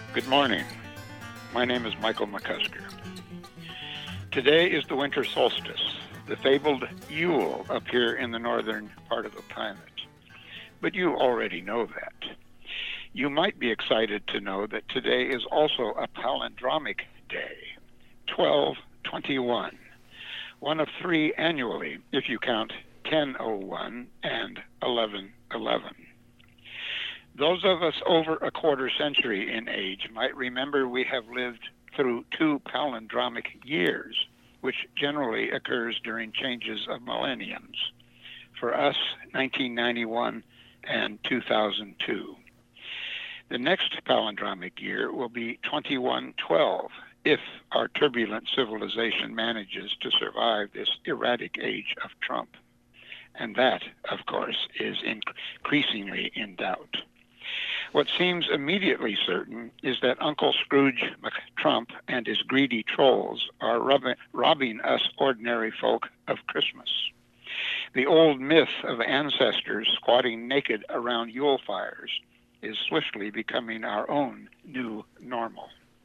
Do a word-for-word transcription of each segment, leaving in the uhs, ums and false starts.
Good morning. My name is Michael McCusker. Today is the winter solstice, the fabled Yule up here in the northern part of the planet. But you already know that. You might be excited to know that today is also a palindromic day, twelve twenty-one, one of three annually if you count ten oh one and eleven eleven. Those of us over a quarter century in age might remember we have lived through two palindromic years, which generally occurs during changes of millenniums. For us, nineteen ninety-one and two thousand two. The next palindromic year will be twenty-one twelve, if our turbulent civilization manages to survive this erratic age of Trump. And that, of course, is increasingly in doubt. What seems immediately certain is that Uncle Scrooge McTrump and his greedy trolls are robbing, robbing us ordinary folk of Christmas. The old myth of ancestors squatting naked around Yule fires is swiftly becoming our own new normal.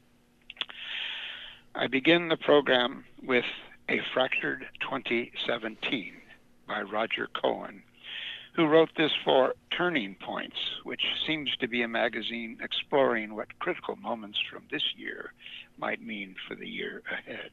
I begin the program with A Fractured twenty seventeen by Roger Cohen, who wrote this for Turning Points, which seems to be a magazine exploring what critical moments from this year might mean for the year ahead.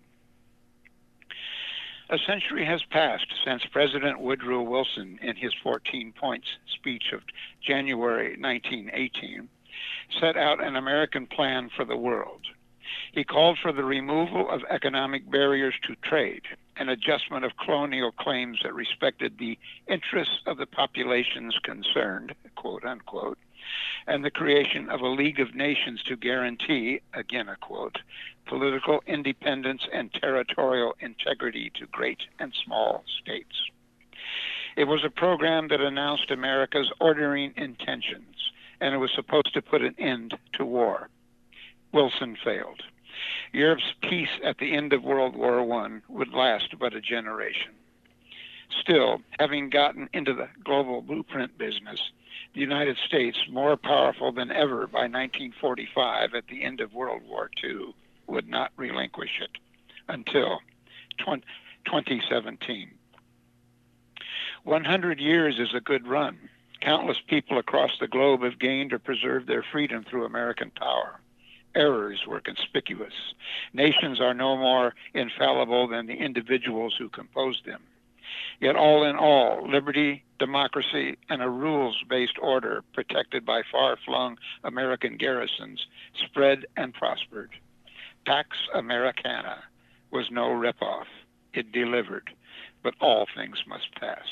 A century has passed since President Woodrow Wilson, in his fourteen points speech of January nineteen eighteen, set out an American plan for the world. He called for the removal of economic barriers to trade, an adjustment of colonial claims that respected the interests of the populations concerned, quote unquote, and the creation of a League of Nations to guarantee, again a quote, political independence and territorial integrity to great and small states. It was a program that announced America's ordering intentions, and it was supposed to put an end to war. Wilson failed. Europe's peace at the end of World War One would last but a generation. Still, having gotten into the global blueprint business, the United States, more powerful than ever by nineteen forty-five at the end of World War Two, would not relinquish it until twenty seventeen. one hundred years is a good run. Countless people across the globe have gained or preserved their freedom through American power. Errors were conspicuous. Nations are no more infallible than the individuals who composed them. Yet all in all, liberty, democracy, and a rules-based order protected by far-flung American garrisons spread and prospered. Pax Americana was no ripoff. It delivered, but all things must pass.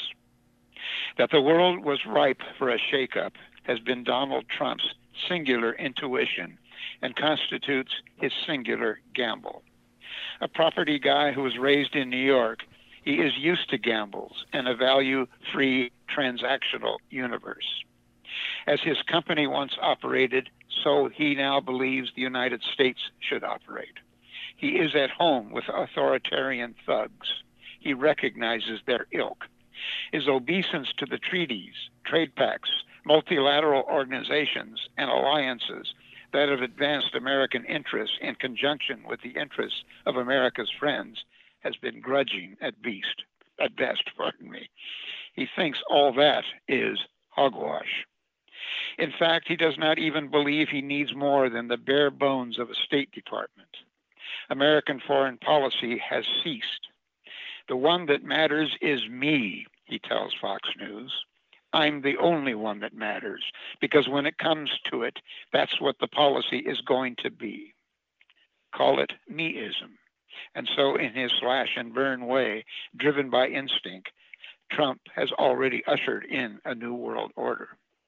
That the world was ripe for a shakeup has been Donald Trump's singular intuition and constitutes his singular gamble. A property guy who was raised in New York, he is used to gambles and a value-free transactional universe. As his company once operated, so he now believes the United States should operate. He is at home with authoritarian thugs. He recognizes their ilk. His obeisance to the treaties, trade pacts, multilateral organizations, and alliances that have advanced American interests in conjunction with the interests of America's friends has been grudging at best, at best, pardon me. He thinks all that is hogwash. In fact, he does not even believe he needs more than the bare bones of a State Department. American foreign policy has ceased. The one that matters is me, he tells Fox News. I'm the only one that matters, because when it comes to it, that's what the policy is going to be. Call it meism. And so in his slash and burn way, driven by instinct, Trump has already ushered in a new world order.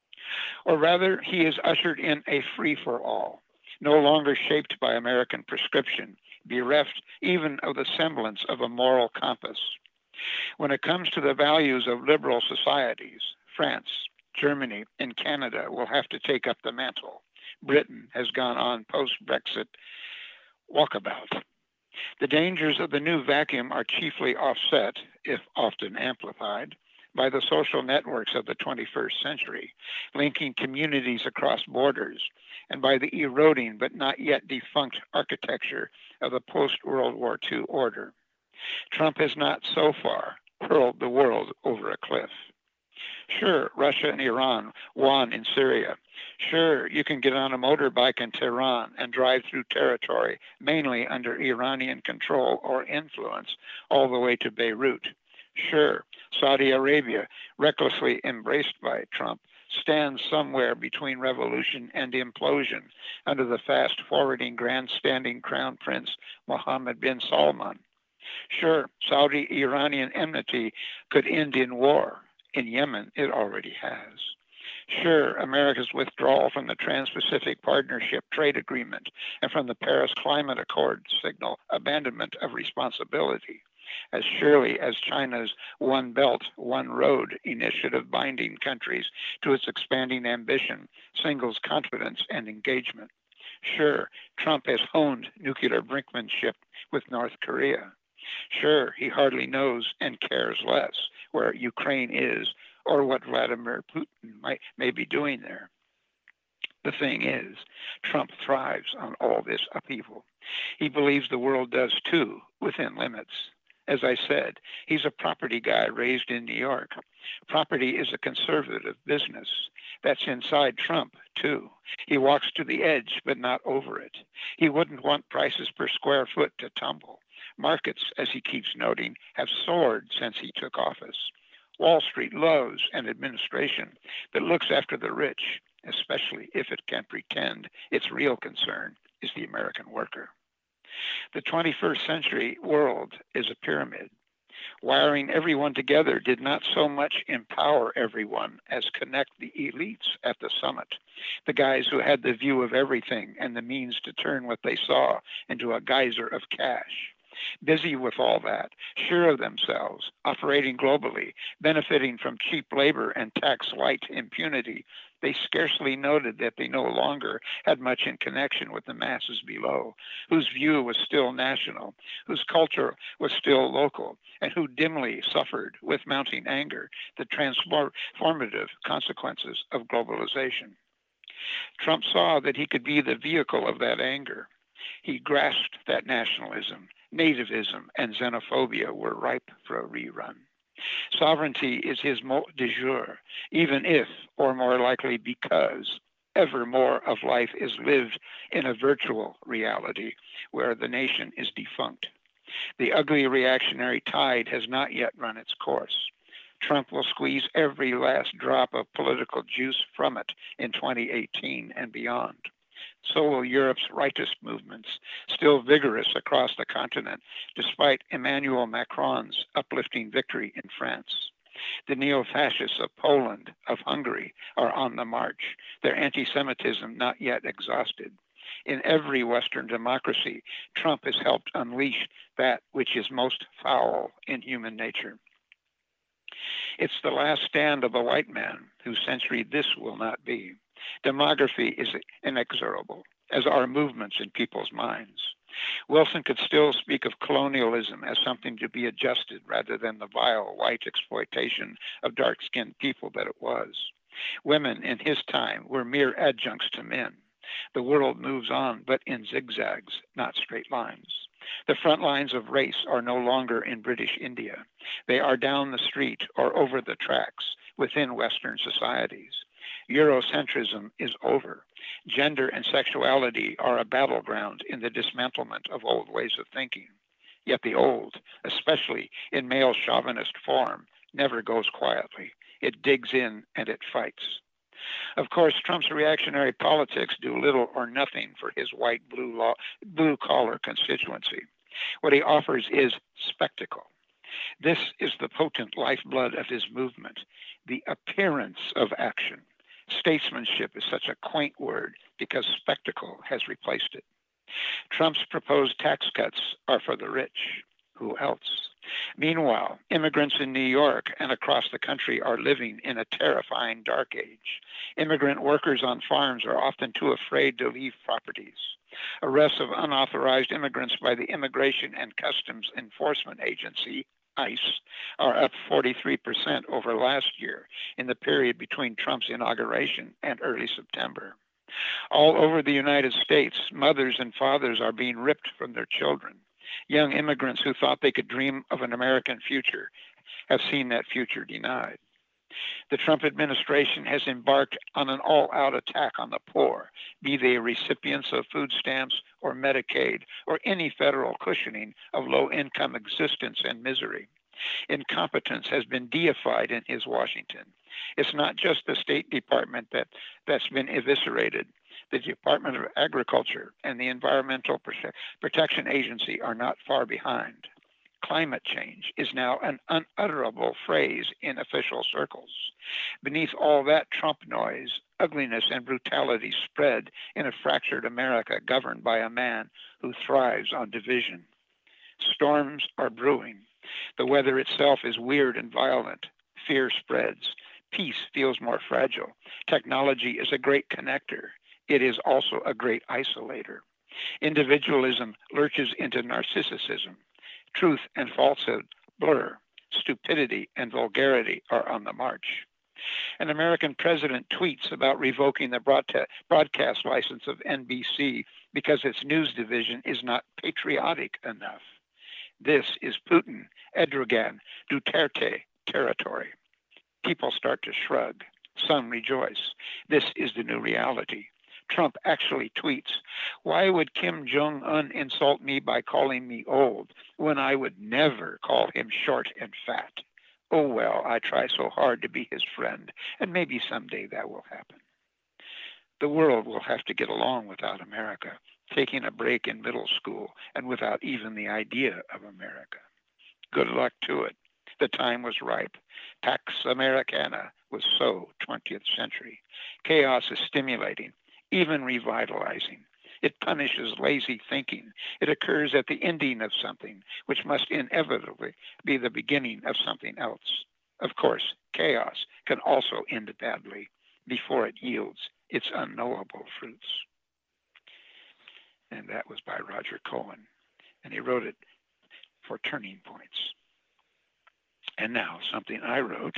Or rather, he has ushered in a free-for-all, no longer shaped by American prescription, bereft even of the semblance of a moral compass. When it comes to the values of liberal societies, France, Germany, and Canada will have to take up the mantle. Britain has gone on post-Brexit walkabout. The dangers of the new vacuum are chiefly offset, if often amplified, by the social networks of the twenty-first century, linking communities across borders, and by the eroding but not yet defunct architecture of the post-World War two order. Trump has not so far hurled the world over a cliff. Sure, Russia and Iran won in Syria. Sure, you can get on a motorbike in Tehran and drive through territory, mainly under Iranian control or influence, all the way to Beirut. Sure, Saudi Arabia, recklessly embraced by Trump, stands somewhere between revolution and implosion under the fast-forwarding, grandstanding Crown Prince Mohammed bin Salman. Sure, Saudi-Iranian enmity could end in war. In Yemen, it already has. Sure, America's withdrawal from the Trans-Pacific Partnership Trade Agreement and from the Paris Climate Accord signal abandonment of responsibility, as surely as China's One Belt, One Road initiative binding countries to its expanding ambition signals confidence and engagement. Sure, Trump has honed nuclear brinkmanship with North Korea. Sure, he hardly knows and cares less where Ukraine is or what Vladimir Putin might, may be doing there. The thing is, Trump thrives on all this upheaval. He believes the world does too, within limits. As I said, he's a property guy raised in New York. Property is a conservative business. That's inside Trump, too. He walks to the edge, but not over it. He wouldn't want prices per square foot to tumble. Markets, as he keeps noting, have soared since he took office. Wall Street loves an administration that looks after the rich, especially if it can pretend its real concern is the American worker. The twenty-first century world is a pyramid. Wiring everyone together did not so much empower everyone as connect the elites at the summit, the guys who had the view of everything and the means to turn what they saw into a geyser of cash. Busy with all that, sure of themselves, operating globally, benefiting from cheap labor and tax-light impunity, they scarcely noted that they no longer had much in connection with the masses below, whose view was still national, whose culture was still local, and who dimly suffered with mounting anger the transformative consequences of globalization. Trump saw that he could be the vehicle of that anger. He grasped that nationalism, nativism, and xenophobia were ripe for a rerun. Sovereignty is his mot de jour, even if, or more likely because, ever more of life is lived in a virtual reality where the nation is defunct. The ugly reactionary tide has not yet run its course. Trump will squeeze every last drop of political juice from it in twenty eighteen and beyond. So will Europe's rightist movements, still vigorous across the continent, despite Emmanuel Macron's uplifting victory in France. The neo-fascists of Poland, of Hungary, are on the march, their anti-Semitism not yet exhausted. In every Western democracy, Trump has helped unleash that which is most foul in human nature. It's the last stand of the white man, whose century this will not be. Demography is inexorable, as are movements in people's minds. Wilson could still speak of colonialism as something to be adjusted rather than the vile white exploitation of dark-skinned people that it was. Women in his time were mere adjuncts to men. The world moves on, but in zigzags, not straight lines. The front lines of race are no longer in British India. They are down the street or over the tracks within Western societies. Eurocentrism is over. Gender and sexuality are a battleground in the dismantlement of old ways of thinking. Yet the old, especially in male chauvinist form, never goes quietly. It digs in and it fights. Of course, Trump's reactionary politics do little or nothing for his white blue law, blue collar constituency. What he offers is spectacle. This is the potent lifeblood of his movement, the appearance of action. Statesmanship is such a quaint word because spectacle has replaced it. Trump's proposed tax cuts are for the rich. Who else? Meanwhile, immigrants in New York and across the country are living in a terrifying dark age. Immigrant workers on farms are often too afraid to leave properties. Arrests of unauthorized immigrants by the Immigration and Customs Enforcement Agency, ICE, are up forty-three percent over last year in the period between Trump's inauguration and early September. All over the United States, mothers and fathers are being ripped from their children. Young immigrants who thought they could dream of an American future have seen that future denied. The Trump administration has embarked on an all-out attack on the poor, be they recipients of food stamps or Medicaid or any federal cushioning of low-income existence and misery. Incompetence has been deified in his Washington. It's not just the State Department that, that's been eviscerated. The Department of Agriculture and the Environmental Protection Agency are not far behind. Climate change is now an unutterable phrase in official circles. Beneath all that Trump noise, ugliness and brutality spread in a fractured America governed by a man who thrives on division. Storms are brewing. The weather itself is weird and violent. Fear spreads. Peace feels more fragile. Technology is a great connector. It is also a great isolator. Individualism lurches into narcissism. Truth and falsehood blur. Stupidity and vulgarity are on the march. An American president tweets about revoking the broadcast license of N B C because its news division is not patriotic enough. This is Putin, Erdogan, Duterte territory. People start to shrug. Some rejoice. This is the new reality. Trump actually tweets, "Why would Kim Jong-un insult me by calling me old when I would never call him short and fat? Oh, well, I try so hard to be his friend, and maybe someday that will happen." The world will have to get along without America, taking a break in middle school and without even the idea of America. Good luck to it. The time was ripe. Pax Americana was so twentieth century. Chaos is stimulating, even revitalizing. It punishes lazy thinking. It occurs at the ending of something, which must inevitably be the beginning of something else. Of course, chaos can also end badly before it yields its unknowable fruits. And that was by Roger Cohen, and he wrote it for Turning Points. And now something I wrote,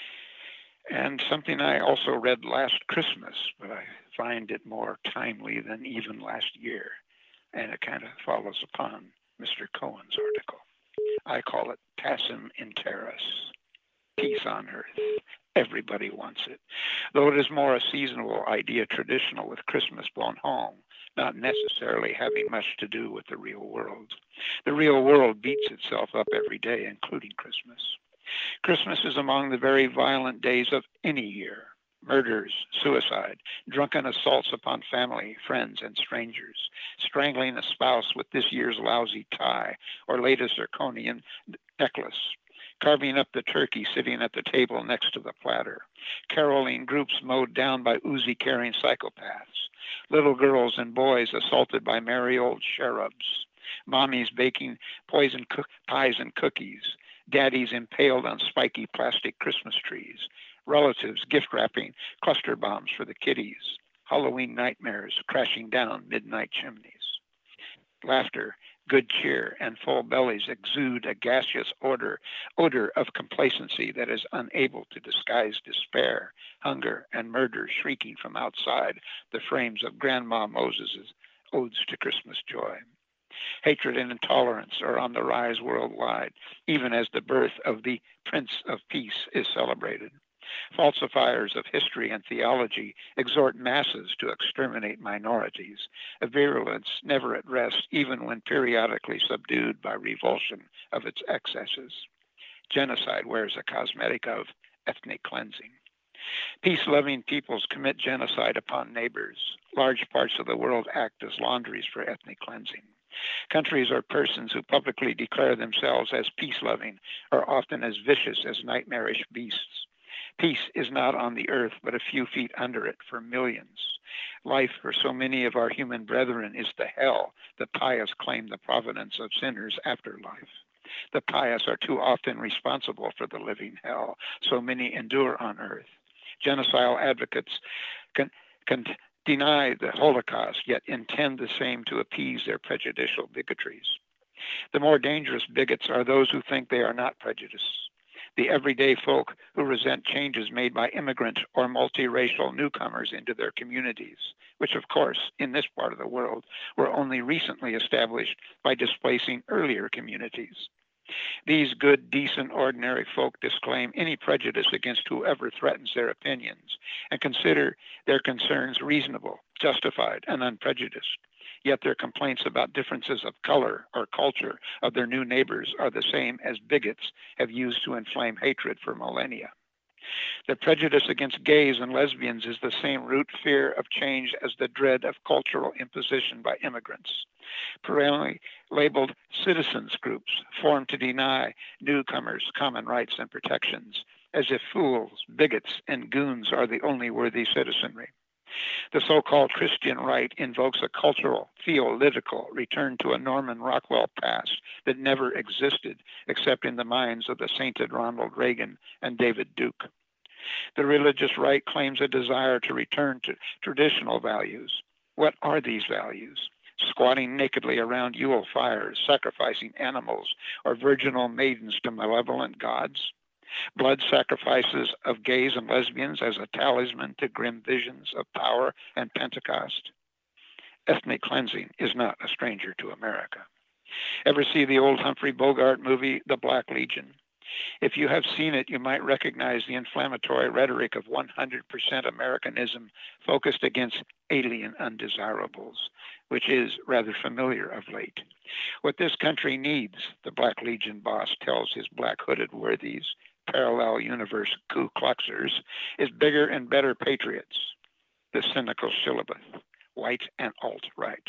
and something I also read last Christmas, but I find it more timely than even last year, and it kind of follows upon Mister Cohen's article. I call it Pacem in Terris, peace on earth. Everybody wants it, though it is more a seasonal idea traditional with Christmas blown home, not necessarily having much to do with the real world. The real world beats itself up every day, including Christmas. Christmas is among the very violent days of any year. Murders, suicide, drunken assaults upon family, friends, and strangers, strangling a spouse with this year's lousy tie or latest zirconian necklace, carving up the turkey sitting at the table next to the platter, caroling groups mowed down by Uzi-carrying psychopaths, little girls and boys assaulted by merry old cherubs, mommies baking poison cook- pies and cookies, daddies impaled on spiky plastic Christmas trees, relatives gift wrapping cluster bombs for the kiddies, Halloween nightmares crashing down midnight chimneys. Laughter, good cheer, and full bellies exude a gaseous odor, odor of complacency that is unable to disguise despair, hunger, and murder shrieking from outside the frames of Grandma Moses's Odes to Christmas Joy. Hatred and intolerance are on the rise worldwide, even as the birth of the Prince of Peace is celebrated. Falsifiers of history and theology exhort masses to exterminate minorities, a virulence never at rest, even when periodically subdued by revulsion of its excesses. Genocide wears a cosmetic of ethnic cleansing. Peace-loving peoples commit genocide upon neighbors. Large parts of the world act as laundries for ethnic cleansing. Countries or persons who publicly declare themselves as peace-loving are often as vicious as nightmarish beasts. Peace is not on the earth, but a few feet under it for millions. Life for so many of our human brethren is the hell the pious claim the providence of sinners' afterlife. The pious are too often responsible for the living hell so many endure on earth. Genocidal advocates can, can deny the Holocaust, yet intend the same to appease their prejudicial bigotries. The more dangerous bigots are those who think they are not prejudiced, the everyday folk who resent changes made by immigrant or multiracial newcomers into their communities, which, of course, in this part of the world, were only recently established by displacing earlier communities. These good, decent, ordinary folk disclaim any prejudice against whoever threatens their opinions and consider their concerns reasonable, justified, and unprejudiced. Yet their complaints about differences of color or culture of their new neighbors are the same as bigots have used to inflame hatred for millennia. The prejudice against gays and lesbians is the same root fear of change as the dread of cultural imposition by immigrants. Perennially labeled citizens groups formed to deny newcomers common rights and protections, as if fools, bigots, and goons are the only worthy citizenry. The so-called Christian right invokes a cultural, theological return to a Norman Rockwell past that never existed except in the minds of the sainted Ronald Reagan and David Duke. The religious right claims a desire to return to traditional values. What are these values? Squatting nakedly around Yule fires, sacrificing animals or virginal maidens to malevolent gods? Blood sacrifices of gays and lesbians as a talisman to grim visions of power and Pentecost? Ethnic cleansing is not a stranger to America. Ever see the old Humphrey Bogart movie, The Black Legion? If you have seen it, you might recognize the inflammatory rhetoric of one hundred percent Americanism focused against alien undesirables, which is rather familiar of late. What this country needs, the Black Legion boss tells his black hooded worthies, parallel universe Ku Kluxers, is bigger and better patriots, the cynical Shillabeth, white and alt-right.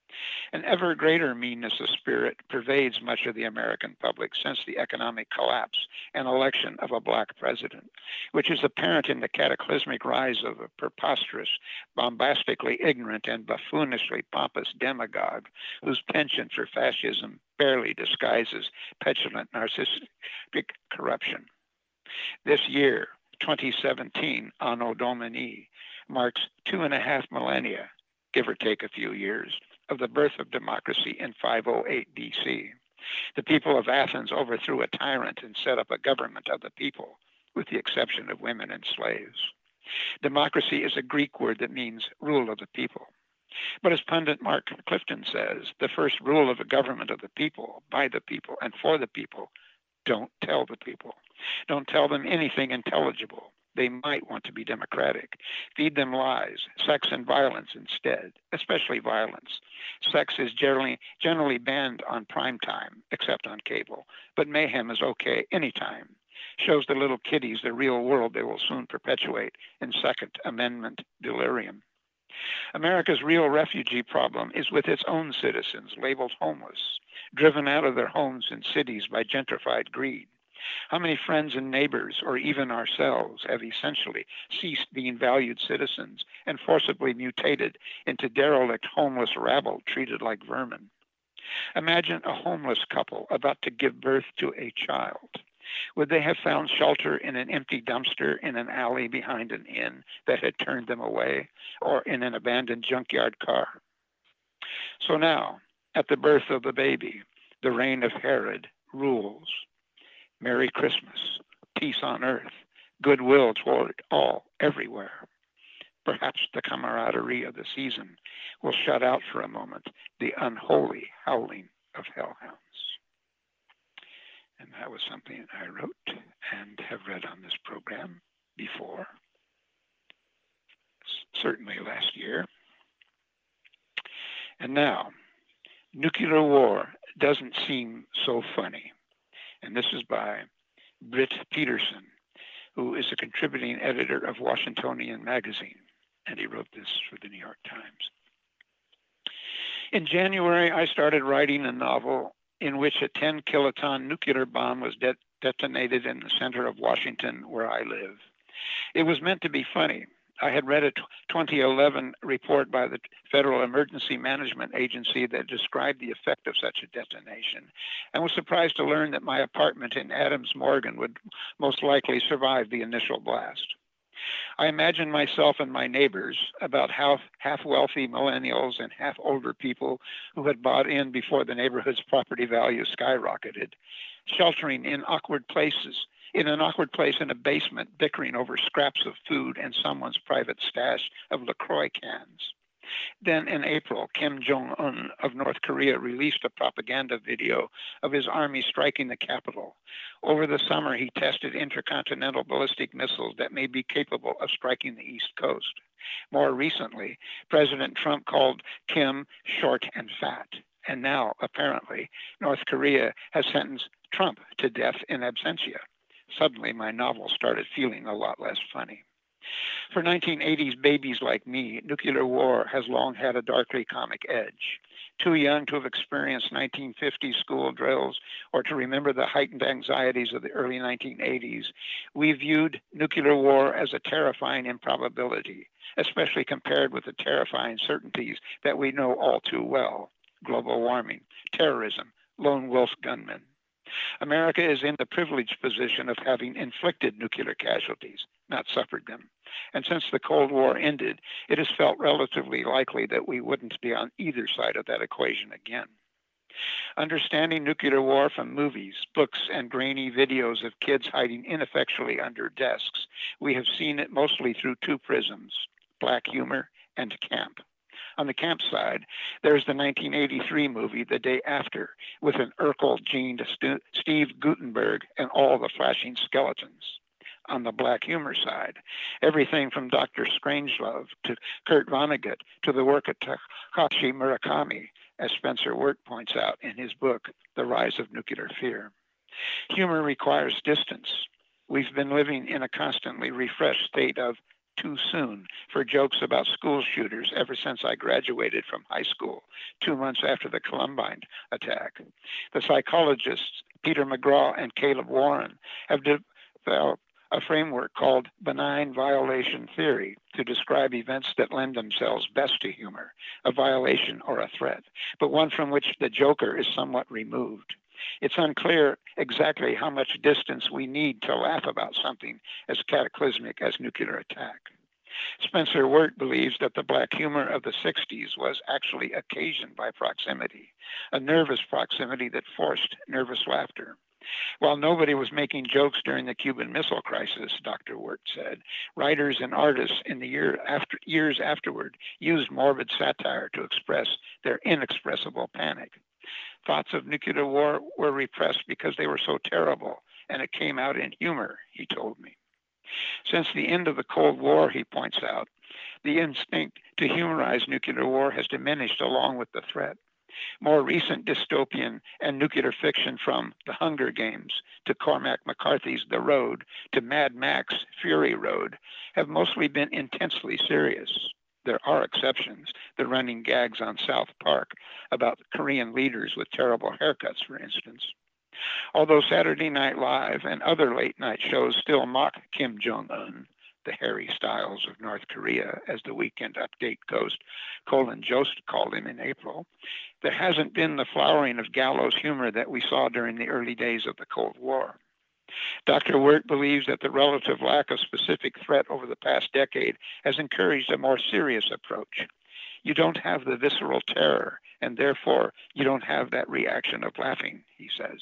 An ever greater meanness of spirit pervades much of the American public since the economic collapse and election of a black president, which is apparent in the cataclysmic rise of a preposterous, bombastically ignorant, and buffoonishly pompous demagogue whose penchant for fascism barely disguises petulant narcissistic corruption. This year, twenty seventeen, Anno Domini, marks two and a half millennia, give or take a few years, of the birth of democracy in five oh eight B C. The people of Athens overthrew a tyrant and set up a government of the people, with the exception of women and slaves. Democracy is a Greek word that means rule of the people. But as pundit Mark Clifton says, the first rule of a government of the people, by the people, and for the people, don't tell the people. Don't tell them anything intelligible. They might want to be democratic. Feed them lies, sex and violence instead, especially violence. Sex is generally generally banned on prime time, except on cable, but mayhem is okay anytime. Shows the little kiddies the real world they will soon perpetuate in Second Amendment delirium. America's real refugee problem is with its own citizens labeled homeless, driven out of their homes and cities by gentrified greed. How many friends and neighbors, or even ourselves, have essentially ceased being valued citizens and forcibly mutated into derelict homeless rabble treated like vermin? Imagine a homeless couple about to give birth to a child. Would they have found shelter in an empty dumpster in an alley behind an inn that had turned them away, or in an abandoned junkyard car? So now, at the birth of the baby, the reign of Herod rules. Merry Christmas, peace on earth, goodwill toward all, everywhere. Perhaps the camaraderie of the season will shut out for a moment the unholy howling of hellhounds. And that was something I wrote and have read on this program before, certainly last year. And now, nuclear war doesn't seem so funny. And this is by Britt Peterson, who is a contributing editor of Washingtonian Magazine, and he wrote this for the New York Times. In January, I started writing a novel in which a ten kiloton nuclear bomb was de- detonated in the center of Washington, where I live. It was meant to be funny. I had read a twenty eleven report by the Federal Emergency Management Agency that described the effect of such a detonation, and was surprised to learn that my apartment in Adams Morgan would most likely survive the initial blast. I imagine myself and my neighbors, about half, half wealthy millennials and half older people who had bought in before the neighborhood's property value skyrocketed, sheltering in awkward places, in an awkward place in a basement, bickering over scraps of food and someone's private stash of LaCroix cans. Then in April, Kim Jong-un of North Korea released a propaganda video of his army striking the capital. Over the summer, he tested intercontinental ballistic missiles that may be capable of striking the East Coast. More recently, President Trump called Kim short and fat. And now, apparently, North Korea has sentenced Trump to death in absentia. Suddenly, my novel started feeling a lot less funny. For nineteen eighties babies like me, nuclear war has long had a darkly comic edge. Too young to have experienced nineteen fifties school drills or to remember the heightened anxieties of the early nineteen eighties, we viewed nuclear war as a terrifying improbability, especially compared with the terrifying certainties that we know all too well: global warming, terrorism, lone wolf gunmen. America is in the privileged position of having inflicted nuclear casualties, not suffered them. And since the Cold War ended, it is felt relatively likely that we wouldn't be on either side of that equation again. Understanding nuclear war from movies, books, and grainy videos of kids hiding ineffectually under desks, we have seen it mostly through two prisms: black humor and camp. On the camp side, there's the nineteen eighty-three movie The Day After, with an Urkel-gened Stu- Steve Guttenberg and all the flashing skeletons. On the black humor side, everything from Doctor Strangelove to Kurt Vonnegut to the work of Takashi Murakami, as Spencer Wirt points out in his book, The Rise of Nuclear Fear. Humor requires distance. We've been living in a constantly refreshed state of too soon for jokes about school shooters ever since I graduated from high school, two months after the Columbine attack. The psychologists Peter McGraw and Caleb Warren have developed a framework called benign violation theory to describe events that lend themselves best to humor, a violation or a threat, but one from which the joker is somewhat removed. It's unclear exactly how much distance we need to laugh about something as cataclysmic as nuclear attack. Spencer Wirt believes that the black humor of the sixties was actually occasioned by proximity, a nervous proximity that forced nervous laughter. While nobody was making jokes during the Cuban Missile Crisis, Doctor Wirt said, writers and artists in the year after, years afterward used morbid satire to express their inexpressible panic. Thoughts of nuclear war were repressed because they were so terrible, and it came out in humor, he told me. Since the end of the Cold War, he points out, the instinct to humorize nuclear war has diminished along with the threat. More recent dystopian and nuclear fiction, from The Hunger Games to Cormac McCarthy's The Road to Mad Max Fury Road, have mostly been intensely serious. There are exceptions, the running gags on South Park about Korean leaders with terrible haircuts, for instance. Although Saturday Night Live and other late-night shows still mock Kim Jong-un, the Harry Styles of North Korea, as the Weekend Update host Colin Jost called him in April, there hasn't been the flowering of gallows humor that we saw during the early days of the Cold War. Doctor Wirt believes that the relative lack of specific threat over the past decade has encouraged a more serious approach. You don't have the visceral terror, and therefore you don't have that reaction of laughing, he says.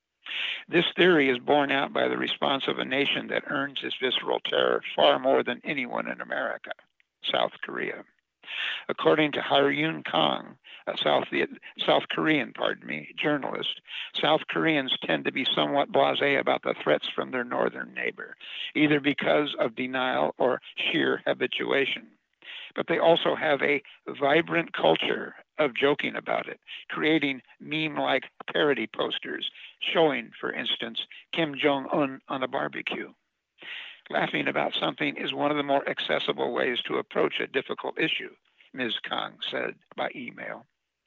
This theory is borne out by the response of a nation that earns its visceral terror far more than anyone in America, South Korea. According to Haryun Kang, a South, South Korean, pardon me, journalist, South Koreans tend to be somewhat blasé about the threats from their northern neighbor, either because of denial or sheer habituation. But they also have a vibrant culture of joking about it, creating meme-like parody posters showing, for instance, Kim Jong-un on a barbecue. Laughing about something is one of the more accessible ways to approach a difficult issue, Miz Kang said by email.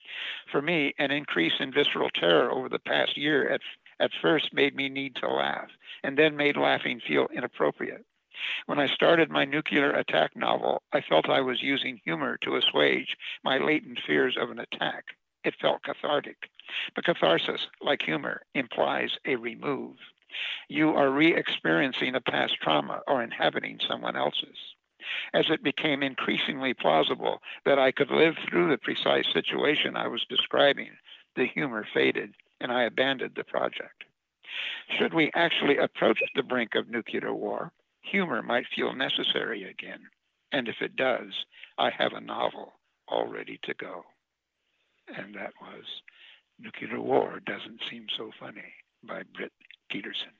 For me, an increase in visceral terror over the past year at, at first made me need to laugh, and then made laughing feel inappropriate. When I started my nuclear attack novel, I felt I was using humor to assuage my latent fears of an attack. It felt cathartic. But catharsis, like humor, implies a remove. You are re-experiencing a past trauma or inhabiting someone else's. As it became increasingly plausible that I could live through the precise situation I was describing, the humor faded and I abandoned the project. Should we actually approach the brink of nuclear war, humor might feel necessary again. And if it does, I have a novel all ready to go. And that was Nuclear War Doesn't Seem So Funny by Britt Peterson.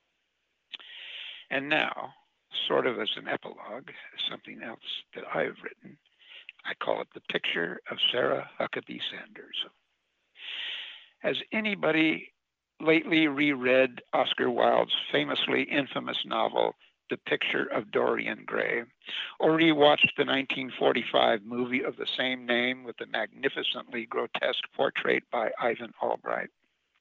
And now, sort of as an epilogue, something else that I've written, I call it The Picture of Sarah Huckabee Sanders. Has anybody lately reread Oscar Wilde's famously infamous novel, The Picture of Dorian Gray, or rewatched the nineteen forty-five movie of the same name with the magnificently grotesque portrait by Ivan Albright?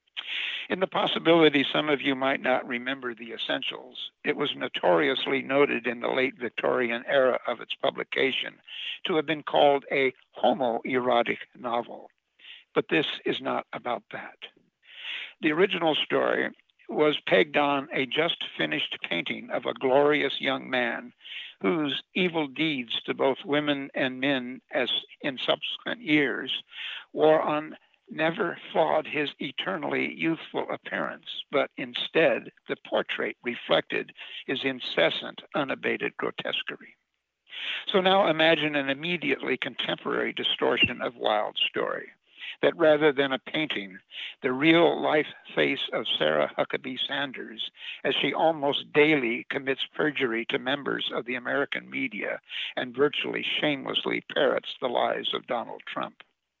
In the possibility some of you might not remember the essentials, it was notoriously noted in the late Victorian era of its publication to have been called a homoerotic novel. But this is not about that. The original story was pegged on a just finished painting of a glorious young man whose evil deeds to both women and men, as in subsequent years, wore on never flawed his eternally youthful appearance, but instead the portrait reflected his incessant, unabated grotesquerie. So now imagine an immediately contemporary distortion of Wilde's story, that rather than a painting, the real life face of Sarah Huckabee Sanders, as she almost daily commits perjury to members of the American media and virtually shamelessly parrots the lies of Donald Trump.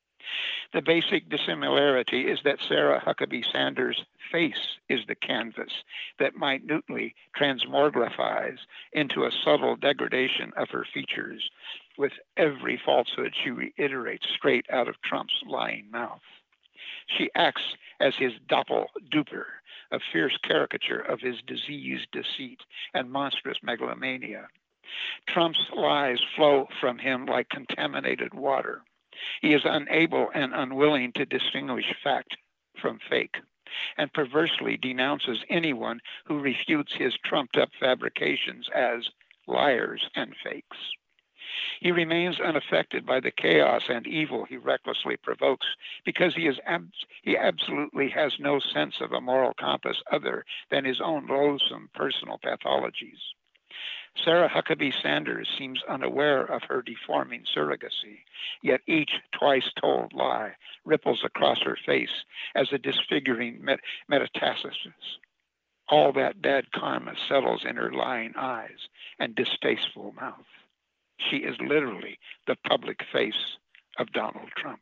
The basic dissimilarity is that Sarah Huckabee Sanders' face is the canvas that minutely transmogrifies into a subtle degradation of her features, with every falsehood she reiterates straight out of Trump's lying mouth. She acts as his doppelduper, a fierce caricature of his diseased deceit and monstrous megalomania. Trump's lies flow from him like contaminated water. He is unable and unwilling to distinguish fact from fake, and perversely denounces anyone who refutes his trumped-up fabrications as liars and fakes. He remains unaffected by the chaos and evil he recklessly provokes because he is ab- he absolutely has no sense of a moral compass other than his own loathsome personal pathologies. Sarah Huckabee Sanders seems unaware of her deforming surrogacy, yet each twice-told lie ripples across her face as a disfiguring met- metastasis. All that bad karma settles in her lying eyes and distasteful mouth. She is literally the public face of Donald Trump.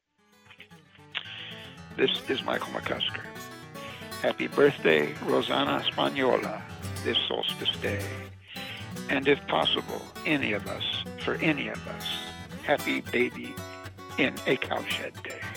This is Michael McCusker. Happy birthday, Rosana Spagnola, this solstice day. And if possible, any of us, for any of us, happy baby in a cowshed day.